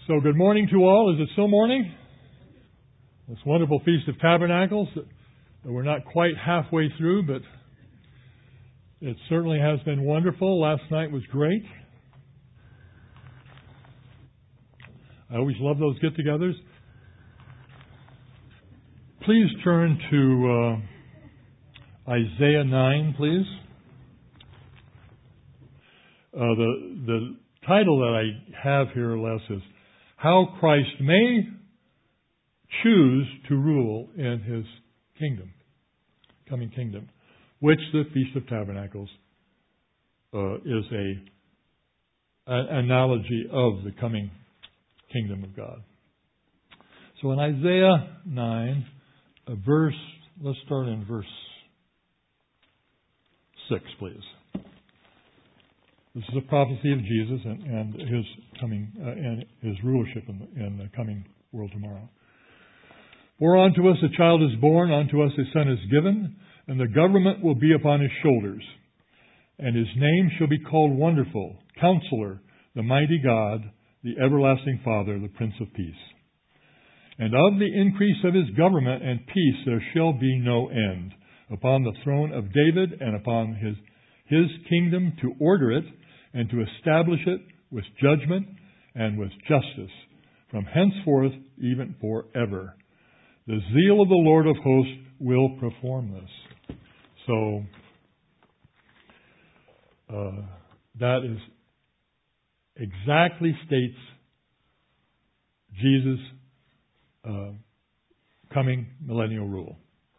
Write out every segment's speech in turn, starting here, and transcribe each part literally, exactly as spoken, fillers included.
So good morning to all. Is it still morning? This wonderful Feast of Tabernacles that we're not quite halfway through, but it certainly has been wonderful. Last night was great. I always love those get-togethers. Please turn to uh, Isaiah nine, please. Uh, the the title that I have here, Les, is How Christ May Choose to Rule in His Kingdom, coming kingdom, which the Feast of Tabernacles uh, is a an analogy of the coming kingdom of God. So in Isaiah nine, a verse, let's start in verse six, please. This is a prophecy of Jesus and, and his coming uh, and his rulership in the, in the coming world tomorrow. For unto us a child is born, unto us a son is given, and the government will be upon his shoulders. And his name shall be called Wonderful, Counselor, the Mighty God, the Everlasting Father, the Prince of Peace. And of the increase of his government and peace there shall be no end, upon the throne of David and upon his, his kingdom, to order it and to establish it with judgment and with justice, from henceforth even forever. The zeal of the Lord of hosts will perform this. So, uh, that is exactly states Jesus' uh, coming millennial rule.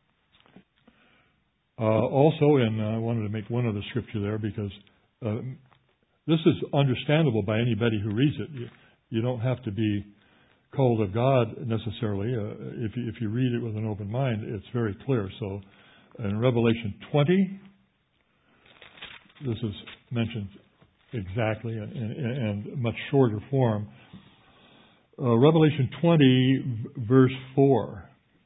Uh, also, and I wanted to make one other scripture there because uh, this is understandable by anybody who reads it. You, you don't have to be called of God necessarily. Uh, if, you, if you read it with an open mind, it's very clear. So in Revelation twenty, this is mentioned exactly in, in, in much shorter form. Uh, Revelation twenty, verse four.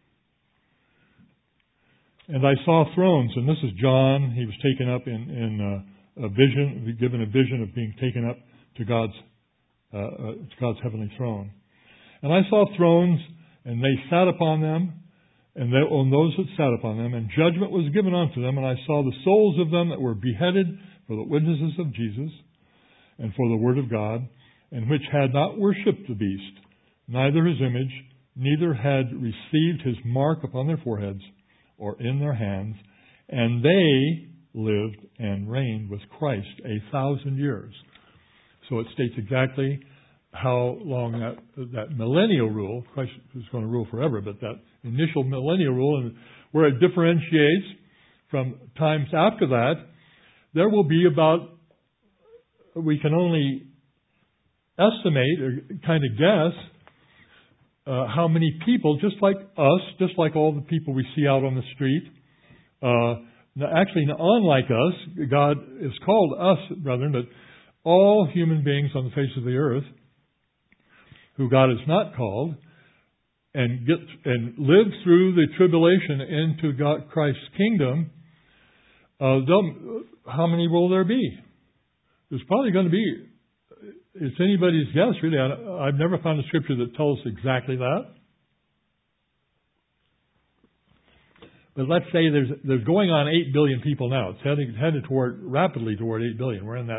And I saw thrones, and this is John. He was taken up in, in uh, a vision, given a vision of being taken up to God's uh, uh, to God's heavenly throne. And I saw thrones, and they sat upon them, and they, on those that sat upon them, and judgment was given unto them. And I saw the souls of them that were beheaded for the witnesses of Jesus, and for the word of God, and which had not worshipped the beast, neither his image, neither had received his mark upon their foreheads or in their hands, and they lived and reigned with Christ a thousand years. So it states exactly how long that, that millennial rule, Christ is going to rule forever, but that initial millennial rule, and where it differentiates from times after that, there will be about, we can only estimate or kind of guess uh, how many people, just like us, just like all the people we see out on the street, uh, actually unlike us, God has called us, brethren, but all human beings on the face of the earth who God has not called, and get and live through the tribulation into God, Christ's kingdom, uh, how many will there be? There's probably going to be, it's anybody's guess, really. I, I've never found a scripture that tells us exactly that. But let's say there's there's going on eight billion people now. It's heading headed toward rapidly toward eight billion. We're in that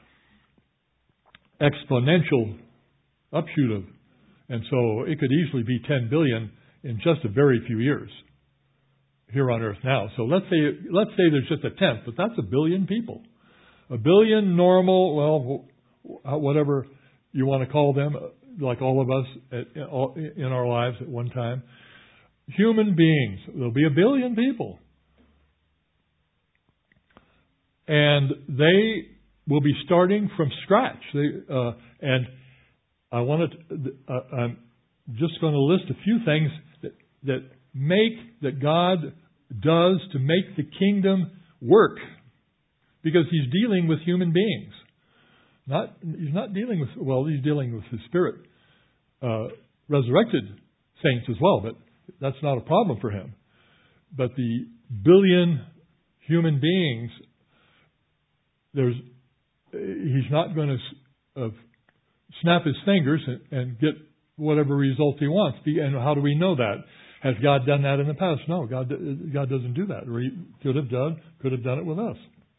exponential upshoot of, and so it could easily be ten billion in just a very few years here on earth now. So let's say let's say there's just a tenth, but that's a billion people. A billion normal, well, whatever you want to call them, like all of us in our lives at one time. Human beings. There'll be a billion people. And they will be starting from scratch. They, uh, and I wanted to, uh, I'm just going to list a few things that, that make, that God does to make the kingdom work. Because He's dealing with human beings. Not, He's not dealing with, well, He's dealing with His Spirit, uh, resurrected saints as well, but that's not a problem for Him. But the billion human beings, there's, He's not going to uh, snap his fingers and, and get whatever result he wants. And how do we know that? Has God done that in the past? No, God God doesn't do that. Or He could have done could have done it with us.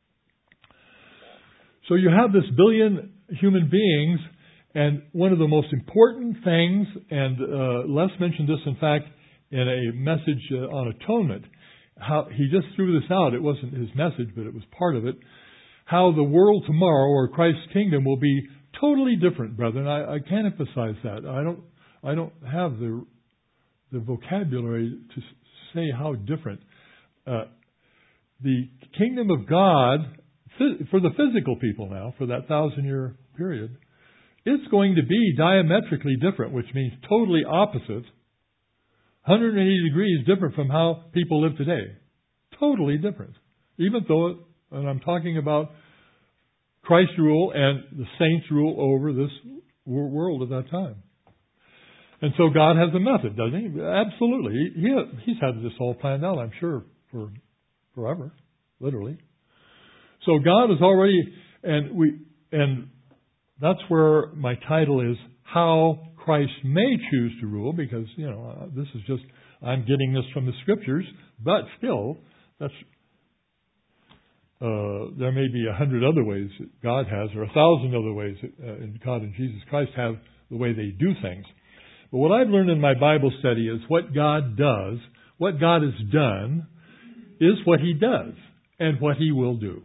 So you have this billion human beings, and one of the most important things, and uh, Les mentioned this, in fact, in a message uh, on atonement. How he just threw this out. It wasn't his message, but it was part of it. How the world tomorrow, or Christ's kingdom, will be totally different, brethren. I, I can't emphasize that. I don't. I don't have the the vocabulary to say how different. Uh, the kingdom of God, for the physical people now, for that thousand year period, it's going to be diametrically different, which means totally opposite, one hundred eighty degrees different from how people live today. Totally different. Even though, and I'm talking about Christ's rule and the saints' rule over this world at that time. And so God has a method, doesn't He? Absolutely. He, he, he's had this all planned out, I'm sure, for forever, literally. So God is already, and we, and that's where my title is, How Christ May Choose to Rule, because, you know, this is just, I'm getting this from the Scriptures, but still, that's, uh, there may be a hundred other ways that God has, or a thousand other ways that uh, God and Jesus Christ have the way they do things. But what I've learned in my Bible study is what God does, what God has done, is what He does and what He will do.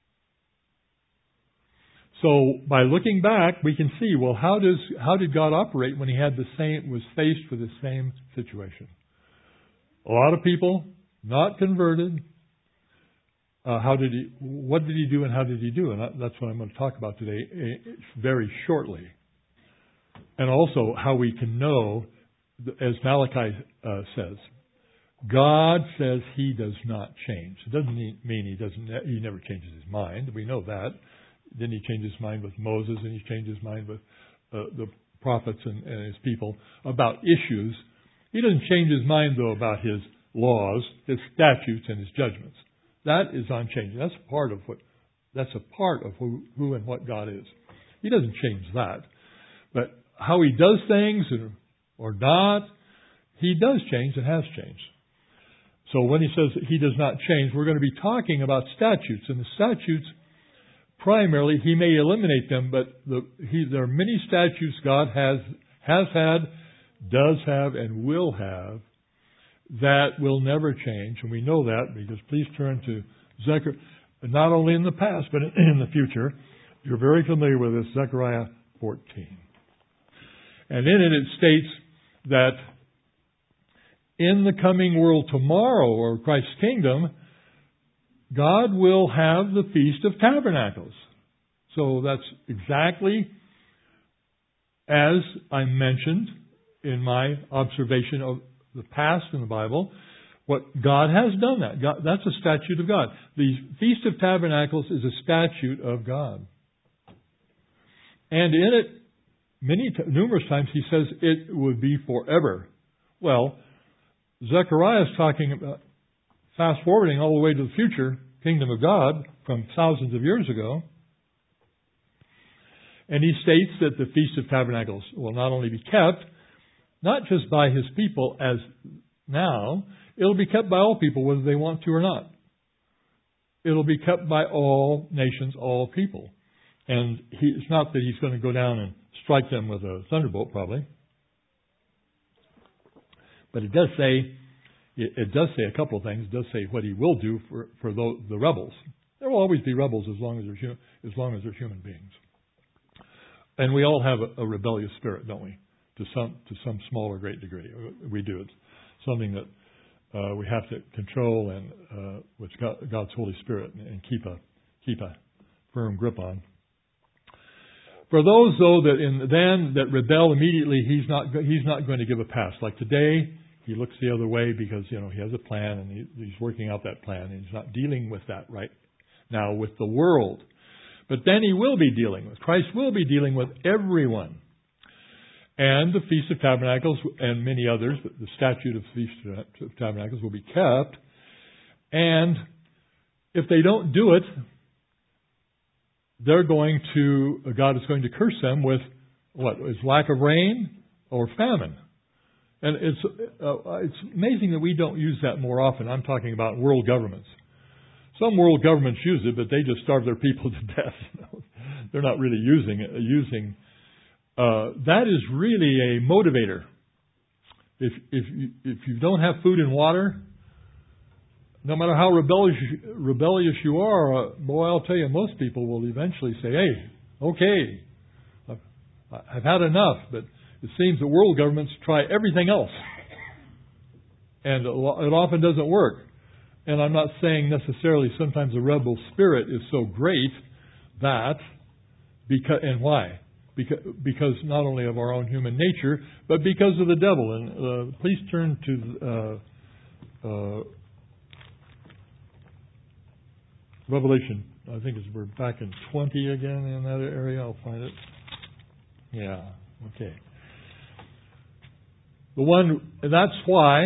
So by looking back, we can see, well, how does how did God operate when He had the same was faced with the same situation? A lot of people not converted. Uh, how did He? What did He do, and how did He do? And that's what I'm going to talk about today, very shortly. And also how we can know, as Malachi uh, says, God says He does not change. It doesn't mean He doesn't. He never changes His mind. We know that. Then He changed His mind with Moses, and He changed His mind with uh, the prophets and, and His people about issues. He doesn't change His mind, though, about His laws, His statutes, and His judgments. That is unchanging. That's part of what. That's a part of who, who and what God is. He doesn't change that. But how He does things or not, He does change and has changed. So when He says that He does not change, we're going to be talking about statutes. And the statutes, primarily, He may eliminate them, but the, he, there are many statutes God has has had, does have, and will have that will never change. And we know that because please turn to Zechariah, not only in the past, but in the future. You're very familiar with this, Zechariah fourteen. And in it, it states that in the coming world tomorrow, or Christ's kingdom, God will have the Feast of Tabernacles. So that's exactly as I mentioned in my observation of the past in the Bible, what God has done that. God, that's a statute of God. The Feast of Tabernacles is a statute of God. And in it, Many, numerous times he says it would be forever. Well, Zechariah is talking about fast forwarding all the way to the future kingdom of God from thousands of years ago. And he states that the Feast of Tabernacles will not only be kept, not just by His people as now, it'll be kept by all people whether they want to or not. It'll be kept by all nations, all people. And he, it's not that He's going to go down and strike them with a thunderbolt, probably. But it does say, it, it does say a couple of things. It does say what He will do for, for those, the rebels. There will always be rebels as long as they're as long as they're human beings. And we all have a, a rebellious spirit, don't we? To some to some small or great degree, we do. It's something that uh, we have to control and uh, with God, God's Holy Spirit and, and keep a keep a firm grip on. For those, though, that in then that rebel immediately, he's not he's not going to give a pass. Like today, he looks the other way because you know he has a plan and he, he's working out that plan, and he's not dealing with that right now with the world. But then He will be dealing with Christ will be dealing with everyone, and the Feast of Tabernacles and many others. The statute of Feast of Tabernacles will be kept, and if they don't do it, they're going to, God is going to curse them with what is lack of rain or famine. And it's uh, it's amazing that we don't use that more often. I'm talking about world governments. Some world governments use it, but they just starve their people to death. They're not really using it. Using uh, that is really a motivator. If if you, if you don't have food and water, no matter how rebellious rebellious you are, uh, boy, I'll tell you, most people will eventually say, "Hey, okay, I've, I've had enough." But it seems that world governments try everything else, and it often doesn't work. And I'm not saying necessarily sometimes the rebel spirit is so great that, because, and why? Because, because not only of our own human nature, but because of the devil. And uh, please turn to uh, uh, Revelation. I think it's, we're back in twenty again in that area. I'll find it. Yeah, okay. The one, that's why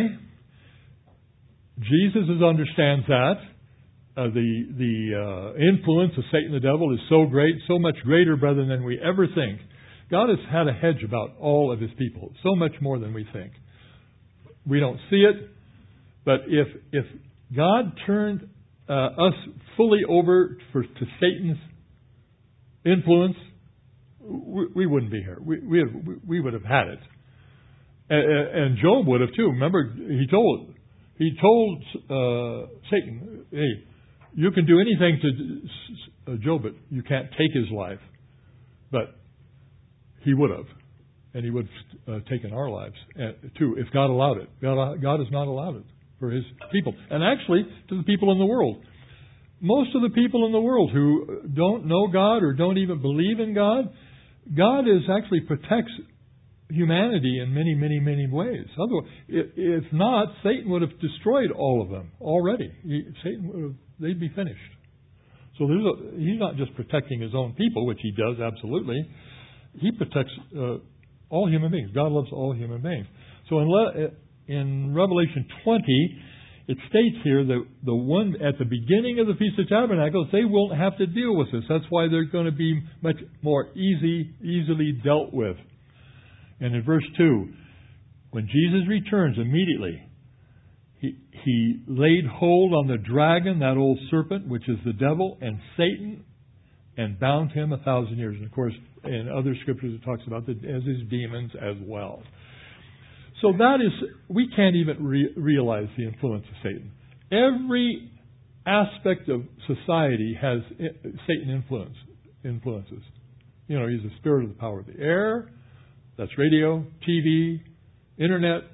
Jesus understands that. Uh, the the uh, influence of Satan the devil is so great, so much greater, brethren, than we ever think. God has had a hedge about all of His people, so much more than we think. We don't see it, but if if God turned uh, us fully over for, to Satan's influence, we, we wouldn't be here. We we, have, we would have had it, and, and Job would have too. Remember, he told he told uh, Satan, "Hey, you can do anything to Job, but you can't take his life." But he would have. And he would have uh, taken our lives, uh, too, if God allowed it. God, God has not allowed it for His people. And actually, to the people in the world. Most of the people in the world who don't know God or don't even believe in God, God is actually protects humanity in many, many, many ways. Otherwise, if not, Satan would have destroyed all of them already. He, Satan would have, they'd be finished. So there's a, He's not just protecting His own people, which He does absolutely. He protects uh, all human beings. God loves all human beings. So in, Le- in Revelation twenty, it states here that the one at the beginning of the Feast of Tabernacles, they won't have to deal with this. That's why they're going to be much more easy, easily dealt with. And in verse two, when Jesus returns immediately, he, he laid hold on the dragon, that old serpent, which is the devil, and Satan, and bound him a thousand years. And of course, in other scriptures it talks about the, as his demons as well. So that is, we can't even re- realize the influence of Satan. Every aspect of society has Satan influence, influences. You know, he's the spirit of the power of the air. That's radio, T V, internet.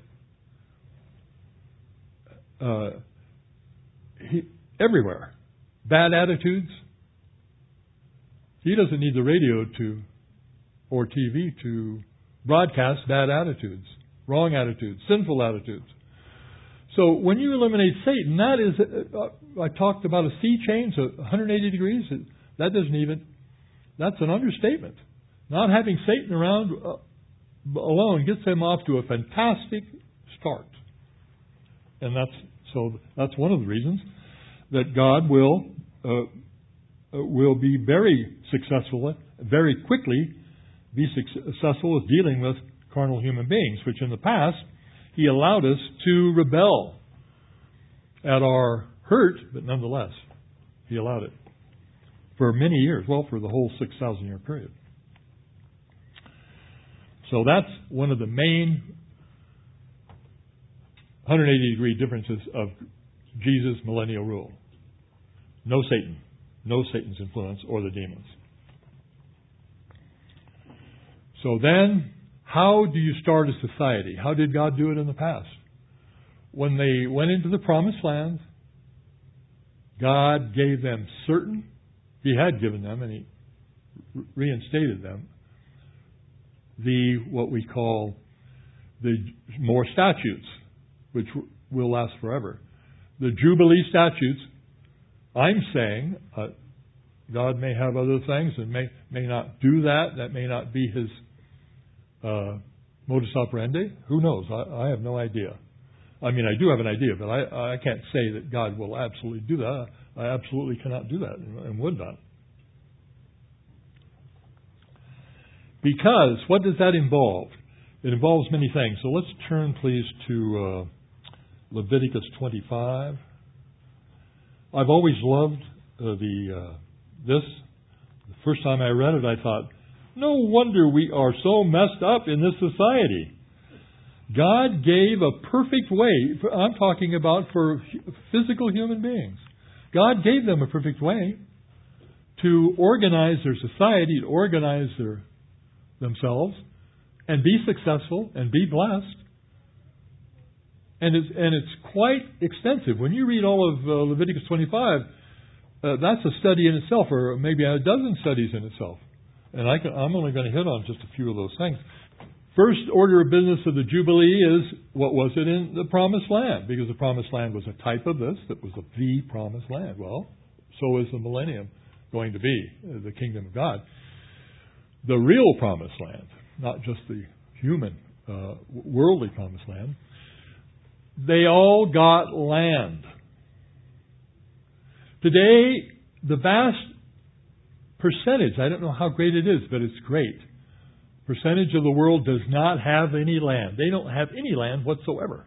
Uh, he, everywhere. Bad attitudes. He doesn't need the radio to, or T V to broadcast bad attitudes, wrong attitudes, sinful attitudes. So when you eliminate Satan, that is, uh, I talked about a sea change of one hundred eighty degrees. That doesn't even, that's an understatement. Not having Satan around uh, alone gets him off to a fantastic start. And that's, so that's one of the reasons that God will, uh, will be very successful, very quickly be successful with dealing with carnal human beings, which in the past He allowed us to rebel at our hurt, but nonetheless, He allowed it for many years, well, for the whole six thousand year period. So that's one of the main one hundred eighty degree differences of Jesus' millennial rule. No Satan. No Satan's influence or the demons. So then, how do you start a society? How did God do it in the past? When they went into the promised land, God gave them certain, He had given them, and He reinstated them, the, what we call, the more statutes, which will last forever. The Jubilee statutes, I'm saying, uh, God may have other things and may may not do that. That may not be His uh, modus operandi. Who knows? I, I have no idea. I mean, I do have an idea, but I, I can't say that God will absolutely do that. I absolutely cannot do that and would not. Because, what does that involve? It involves many things. So let's turn, please, to uh, Leviticus twenty-five. I've always loved uh, the uh, this. The first time I read it, I thought, no wonder we are so messed up in this society. God gave a perfect way. I'm talking about for physical human beings. God gave them a perfect way to organize their society, to organize their themselves, and be successful and be blessed. And it's, and it's quite extensive. When you read all of uh, Leviticus twenty-five, uh, that's a study in itself, or maybe a dozen studies in itself. And I can, I'm only going to hit on just a few of those things. First order of business of the Jubilee is, what was it in the Promised Land? Because the Promised Land was a type of this, that was the Promised Land. Well, so is the millennium going to be, the kingdom of God. The real Promised Land, not just the human, uh, worldly Promised Land. They all got land. Today, the vast percentage, I don't know how great it is, but it's great. Percentage of the world does not have any land. They don't have any land whatsoever.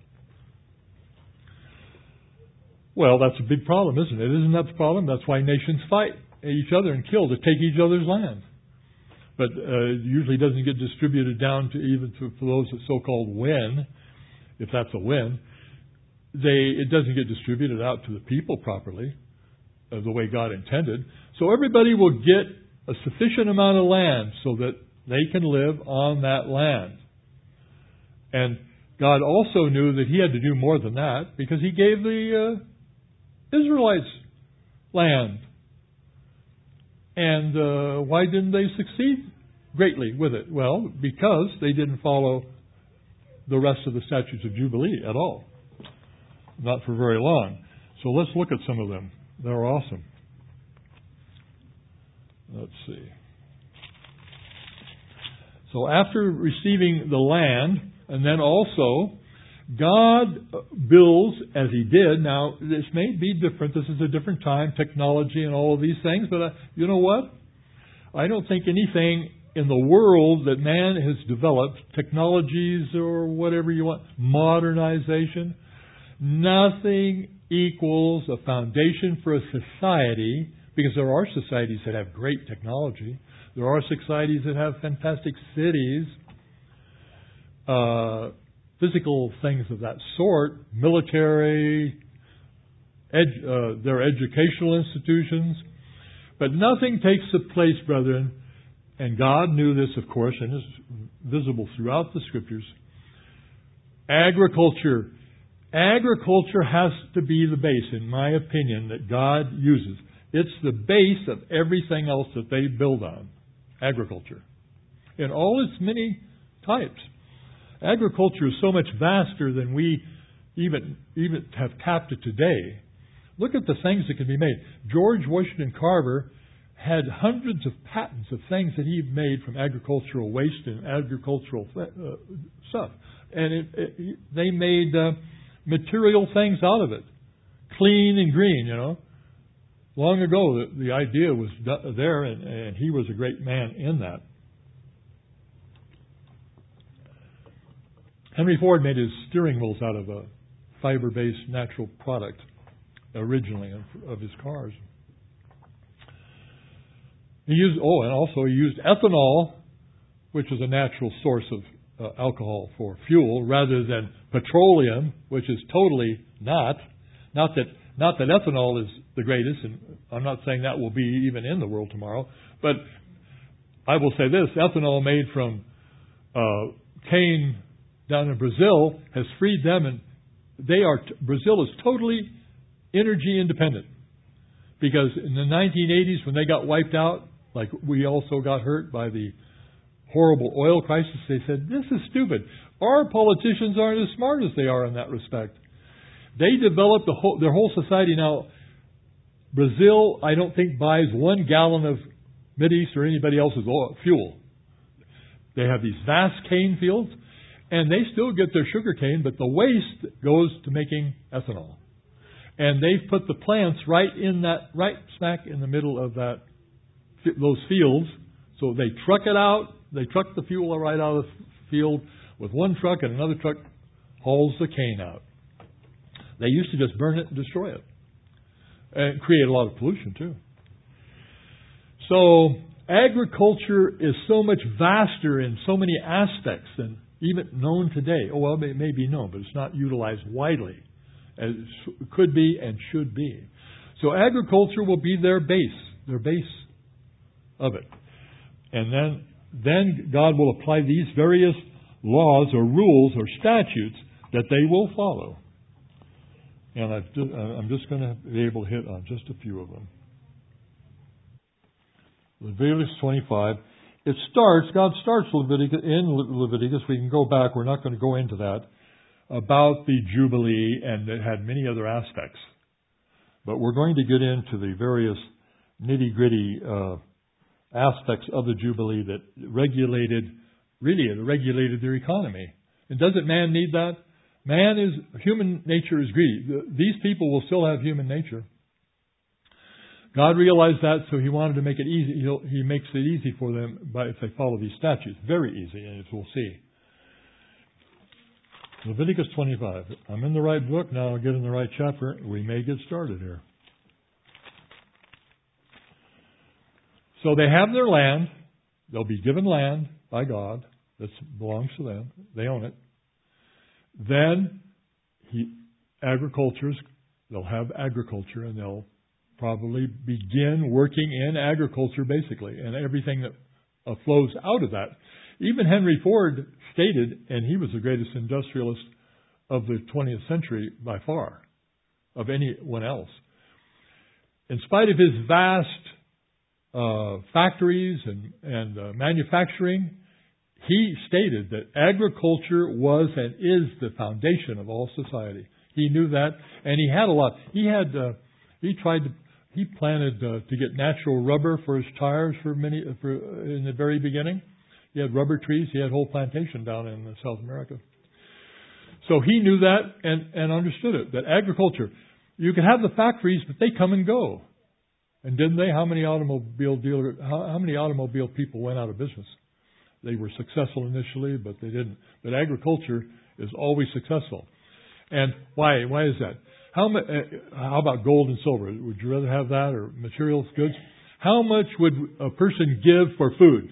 Well, that's a big problem, isn't it? Isn't that the problem? That's why nations fight each other and kill to take each other's land. But uh, it usually doesn't get distributed down to even to for those that so-called win, if that's a win. They it doesn't get distributed out to the people properly, uh, the way God intended. So everybody will get a sufficient amount of land so that they can live on that land. And God also knew that He had to do more than that, because He gave the uh, Israelites land. And uh, why didn't they succeed greatly with it? Well, because they didn't follow the rest of the statutes of Jubilee at all. Not for very long. So let's look at some of them. They're awesome. Let's see. So after receiving the land, and then also, God builds, as He did. Now, this may be different. This is a different time, technology and all of these things. But uh, you know what? I don't think anything in the world that man has developed, technologies or whatever you want, modernization, nothing equals a foundation for a society, because there are societies that have great technology. There are societies that have fantastic cities, uh, physical things of that sort, military, ed- uh, their educational institutions. But nothing takes the place, brethren, and God knew this, of course, and is visible throughout the Scriptures. Agriculture. Agriculture has to be the base, in my opinion, that God uses. It's the base of everything else that they build on. Agriculture. In all its many types. Agriculture is so much vaster than we even, even have tapped it today. Look at the things that can be made. George Washington Carver had hundreds of patents of things that he made from agricultural waste and agricultural uh, stuff. And it, it, they made uh, material things out of it. Clean and green, you know. Long ago, the, the idea was there, and, and he was a great man in that. Henry Ford made his steering wheels out of a fiber-based natural product originally of his cars. He used, oh, and also he used ethanol, which is a natural source of uh, alcohol for fuel, rather than petroleum, which is totally not. Not that not that ethanol is the greatest, and I'm not saying that will be even in the world tomorrow, but I will say this: ethanol made from uh, cane down in Brazil has freed them, and they are Brazil is totally energy independent, because in the nineteen eighties, when they got wiped out, like we also got hurt by the horrible oil crisis, they said, this is stupid. Our politicians aren't as smart as they are in that respect. They developed the whole, their whole society. Now, Brazil, I don't think, buys one gallon of Mideast or anybody else's oil, fuel. They have these vast cane fields, and they still get their sugar cane, but the waste goes to making ethanol. And they've put the plants right in that, right smack in the middle of that, those fields. So they truck it out. they truck the fuel right out of the field with one truck, and another truck hauls the cane out. They used to just burn it and destroy it. And create a lot of pollution too. So agriculture is so much vaster in so many aspects than even known today. Oh, well, it may be known, but it's not utilized widely as it could be and should be. So agriculture will be their base, their base of it. And then, then God will apply these various laws or rules or statutes that they will follow. And I've, I'm just going to be able to hit on just a few of them. Leviticus twenty-five. It starts, God starts Leviticus, in Leviticus, we can go back, we're not going to go into that, about the Jubilee, and it had many other aspects. But we're going to get into the various nitty-gritty uh, aspects of the Jubilee that regulated, really it regulated their economy. And doesn't man need that? Man is, human nature is greedy. These people will still have human nature. God realized that, so He wanted to make it easy. He'll, he makes it easy for them by, if they follow these statutes. Very easy, as we'll see. Leviticus twenty-five. I'm in the right book. Now I'll get in the right chapter. We may get started here. So they have their land. They'll be given land by God. That belongs to them. They own it. Then he, agricultures, they'll have agriculture, and they'll probably begin working in agriculture, basically, and everything that uh, flows out of that. Even Henry Ford stated, and he was the greatest industrialist of the twentieth century by far, of anyone else. In spite of his vast uh, factories and, and uh, manufacturing, he stated that agriculture was and is the foundation of all society. He knew that, and he had a lot. He had, uh, he tried to, he planted uh, to get natural rubber for his tires for many, for, in the very beginning. He had rubber trees. He had a whole plantation down in South America. So he knew that and, and understood it, that agriculture, you can have the factories, but they come and go. And didn't they? How many automobile dealer, how, how many automobile people went out of business? They were successful initially, but they didn't. But agriculture is always successful. And why? Why is that? How, uh, how about gold and silver? Would you rather have that or materials, goods? How much would a person give for food?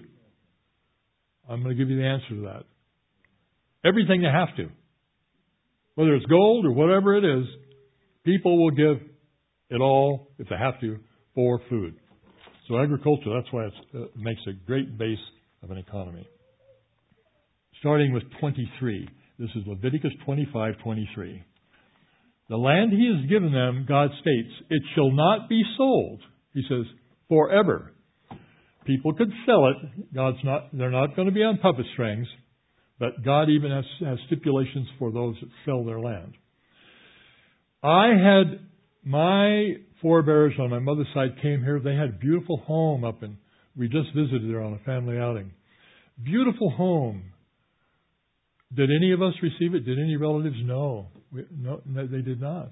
I'm going to give you the answer to that. Everything they have to. Whether it's gold or whatever it is, people will give it all, if they have to, for food. So agriculture, that's why it uh, makes a great base of an economy. Starting with twenty-three. This is Leviticus twenty-five twenty-three. The land He has given them, God states, it shall not be sold. He says, forever. People could sell it. God's not, they're not going to be on puppet strings. But God even has, has stipulations for those that sell their land. I had, my forebears on my mother's side came here. They had a beautiful home up in, we just visited there on a family outing. Beautiful home. Did any of us receive it? Did any relatives? No. We, no, they did not.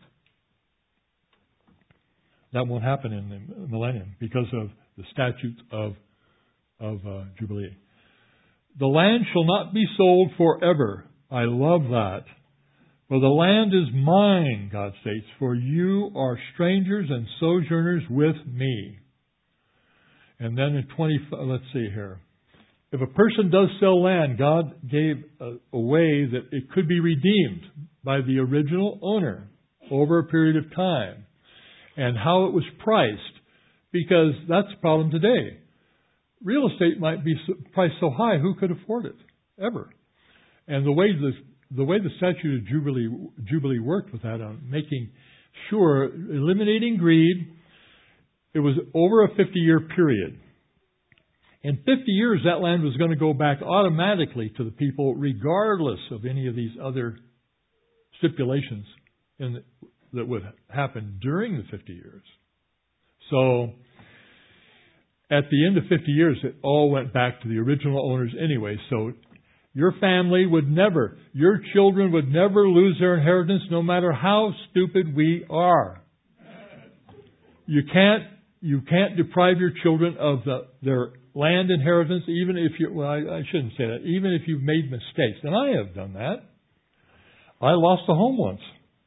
That won't happen in the millennium because of the statutes of, of uh, Jubilee. The land shall not be sold forever. I love that. For the land is mine, God states, for you are strangers and sojourners with me. And then in twenty, let's see here. If a person does sell land, God gave a, a way that it could be redeemed by the original owner over a period of time. And how it was priced. Because that's the problem today. Real estate might be priced so high, who could afford it? Ever. And the way the, the way the statute of Jubilee, Jubilee worked with that on making sure, eliminating greed, it was over a fifty-year period. In fifty years, that land was going to go back automatically to the people, regardless of any of these other stipulations in the, that would happen during the fifty years. So, at the end of fifty years, it all went back to the original owners anyway. So, your family would never, your children would never lose their inheritance, no matter how stupid we are. You can't, you can't deprive your children of the, their land inheritance, even if you, well, I, I shouldn't say that, even if you've made mistakes. And I have done that. I lost a home once.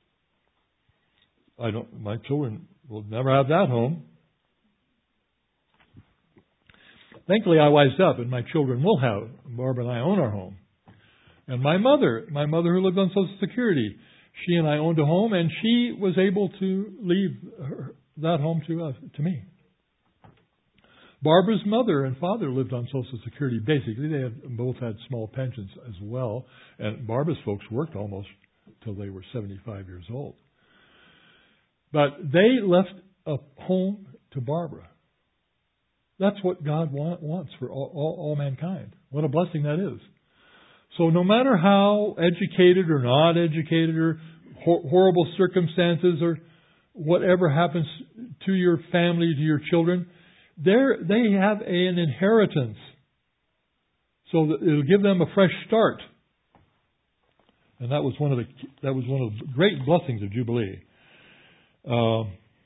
I don't, my children will never have that home. Thankfully, I wised up, and my children will have. Barbara and I own our home. And my mother, my mother who lived on Social Security, she and I owned a home, and she was able to leave her, that home to us, to me. Barbara's mother and father lived on Social Security. Basically, they had, both had small pensions as well. And Barbara's folks worked almost till they were seventy-five years old. But they left a home to Barbara. That's what God want, wants for all, all, all mankind. What a blessing that is. So no matter how educated or not educated or hor- horrible circumstances or whatever happens to your family, to your children, They're, they have an inheritance. So that it'll give them a fresh start. And that was one of the that was one of the great blessings of Jubilee. Uh,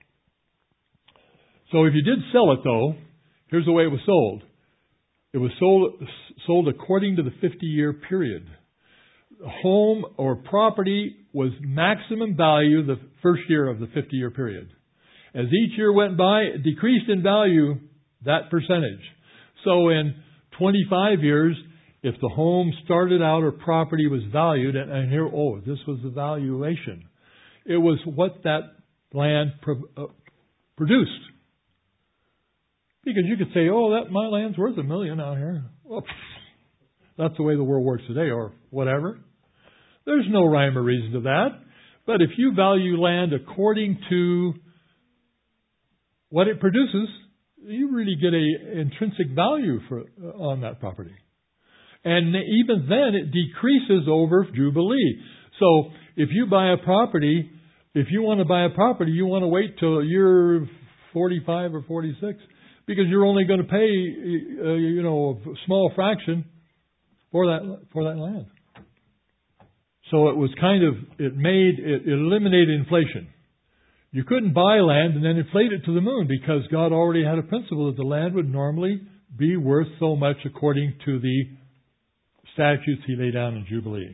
so if you did sell it, though, here's the way it was sold. It was sold sold according to the fifty-year period. Home or property was maximum value the first year of the fifty-year period. As each year went by, it decreased in value that percentage. So in twenty-five years, if the home started out or property was valued, and, and here, oh, this was the valuation. It was what that land pro, uh, produced. Because you could say, oh, that my land's worth a million out here. Well, that's the way the world works today, or whatever. There's no rhyme or reason to that. But if you value land according to what it produces, you really get a intrinsic value for on that property. And even then, it decreases over Jubilee. So if you buy a property, if you want to buy a property, you want to wait till you're forty-five or forty-six, because you're only going to pay, uh, you know, a small fraction for that for that land. So it was kind of it made it eliminated inflation. You couldn't buy land and then inflate it to the moon, because God already had a principle that the land would normally be worth so much according to the statutes He laid down in Jubilee.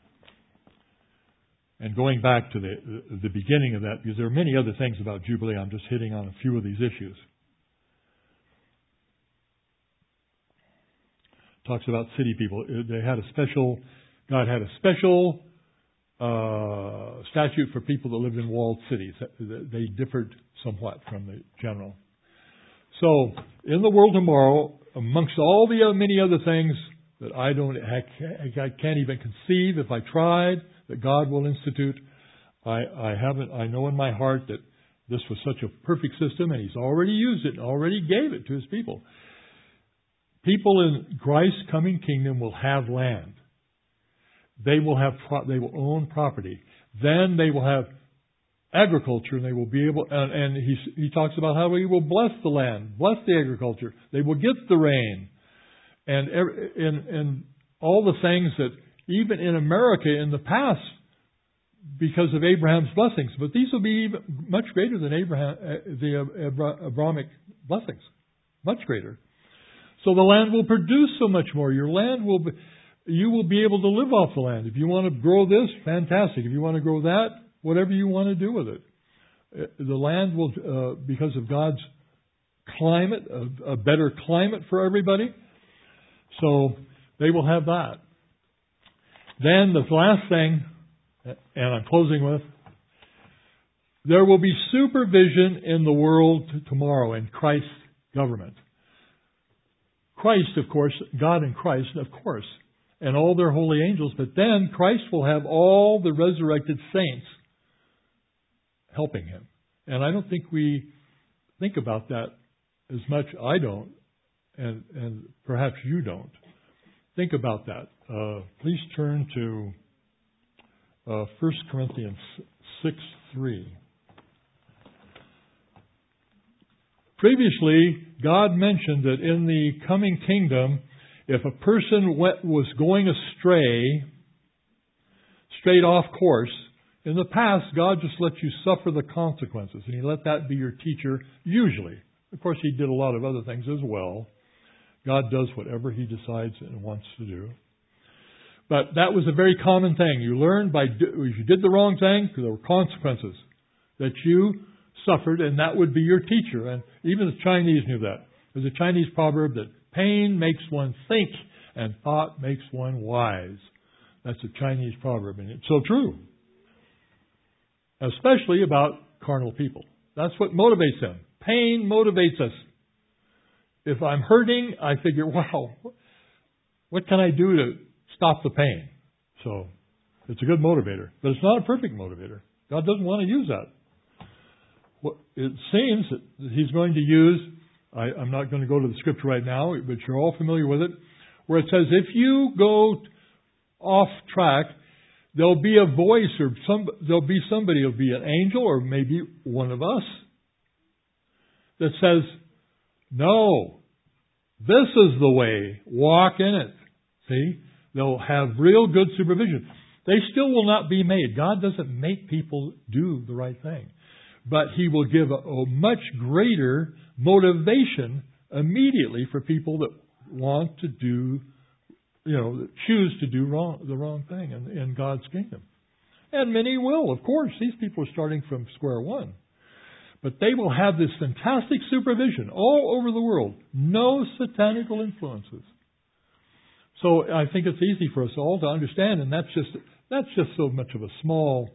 And going back to the, the beginning of that, because there are many other things about Jubilee, I'm just hitting on a few of these issues. Talks about city people. They had a special, God had a special uh, statute for people that lived in walled cities. They differed somewhat from the general. So, in the world tomorrow, amongst all the many other things that I don't, I can't even conceive if I tried, that God will institute, I, I haven't, I know in my heart that this was such a perfect system, and He's already used it, and already gave it to His people. People in Christ's coming kingdom will have land. They will have, they will own property. Then they will have agriculture, and they will be able, and, and he, he talks about how He will bless the land, bless the agriculture. They will get the rain. And, and, and all the things that, even in America in the past, because of Abraham's blessings, but these will be even much greater than Abraham, the Abrahamic blessings. Much greater. So the land will produce so much more. Your land will be, you will be able to live off the land. If you want to grow this, fantastic. If you want to grow that, whatever you want to do with it. The land will, uh, because of God's climate, a, a better climate for everybody. So they will have that. Then the last thing, and I'm closing with, there will be supervision in the world tomorrow in Christ's government. Christ, of course, God and Christ, of course, and all their holy angels, but then Christ will have all the resurrected saints helping Him. And I don't think we think about that as much. I don't, and, and perhaps you don't. Think about that. Uh, please turn to uh, First Corinthians six three. Previously, God mentioned that in the coming kingdom, if a person went, was going astray, straight off course, in the past, God just let you suffer the consequences, and He let that be your teacher, usually. Of course, He did a lot of other things as well. God does whatever He decides and wants to do. But that was a very common thing. You learned by, if you did the wrong thing, there were consequences that you suffered, and that would be your teacher. And even the Chinese knew that. There's a Chinese proverb that pain makes one think and thought makes one wise. That's a Chinese proverb, and it's so true. Especially about carnal people. That's what motivates them. Pain motivates us. If I'm hurting, I figure, wow, what can I do to stop the pain? So it's a good motivator, but it's not a perfect motivator. God doesn't want to use that. What it seems that He's going to use, I, I'm not going to go to the scripture right now, but you're all familiar with it, where it says if you go off track, there'll be a voice or some, there'll be somebody, it'll be an angel or maybe one of us that says, no, this is the way, walk in it. See? They'll have real good supervision. They still will not be made. God doesn't make people do the right thing. But He will give a, a much greater motivation immediately for people that want to do, you know, that choose to do wrong, the wrong thing in, in God's kingdom. And many will, of course. These people are starting from square one. But they will have this fantastic supervision all over the world. No satanical influences. So I think it's easy for us all to understand, and that's just that's just so much of a small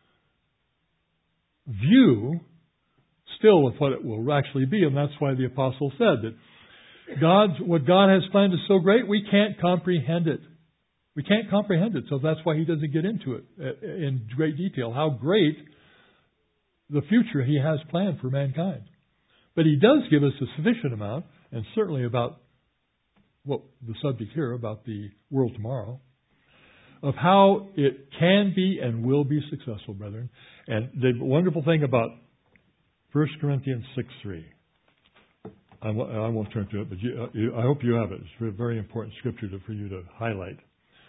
view still of what it will actually be, and that's why the apostle said that God's what God has planned is so great we can't comprehend it. We can't comprehend it, so that's why he doesn't get into it in great detail, how great the future He has planned for mankind. But He does give us a sufficient amount, and certainly about what the subject here, about the world tomorrow, of how it can be and will be successful, brethren. And the wonderful thing about First Corinthians six three, I won't, I won't turn to it, but you, you, I hope you have it. It's a very important scripture to, for you to highlight.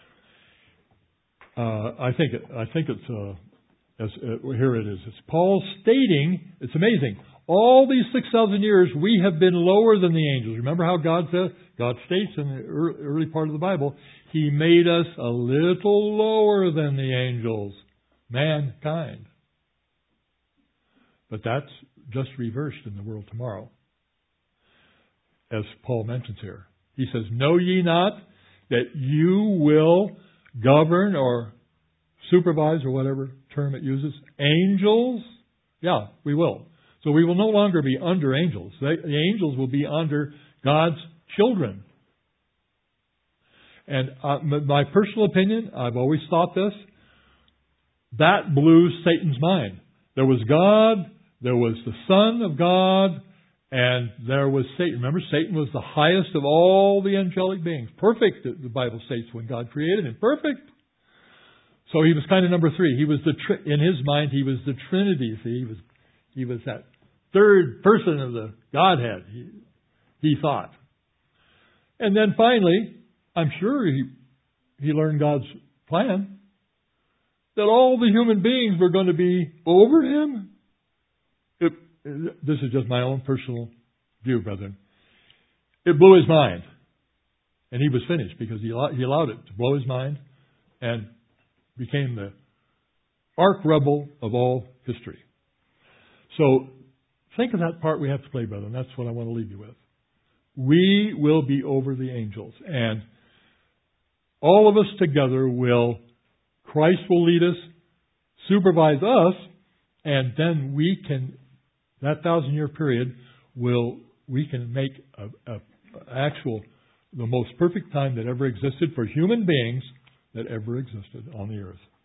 Uh, I think it, I think it's uh, as uh, here it is. It's Paul stating. It's amazing. All these six thousand years, we have been lower than the angels. Remember how God says? God states in the early part of the Bible, He made us a little lower than the angels, mankind. But that's just reversed in the world tomorrow, as Paul mentions here. He says, "Know ye not that you will govern or supervise," or whatever term it uses, "angels?" Yeah, we will. So we will no longer be under angels. The angels will be under God's children. And uh, my personal opinion, I've always thought this, that blew Satan's mind. There was God, there was the Son of God, and there was Satan. Remember, Satan was the highest of all the angelic beings. Perfect, the Bible states, when God created him. Perfect. So he was kind of number three. He was the tri- in his mind, he was the Trinity. See, he was he was that third person of the Godhead. He, he thought, and then finally, I'm sure he he learned God's plan that all the human beings were going to be over him. It, this is just my own personal view, brethren. It blew his mind, and he was finished because he he allowed it to blow his mind and became the arch rebel of all history. So think of that part we have to play, brethren. That's what I want to leave you with. We will be over the angels, and all of us together will, Christ will lead us, supervise us, and then we can, that thousand year period, will we can make a, a actual, the most perfect time that ever existed for human beings that ever existed on the earth.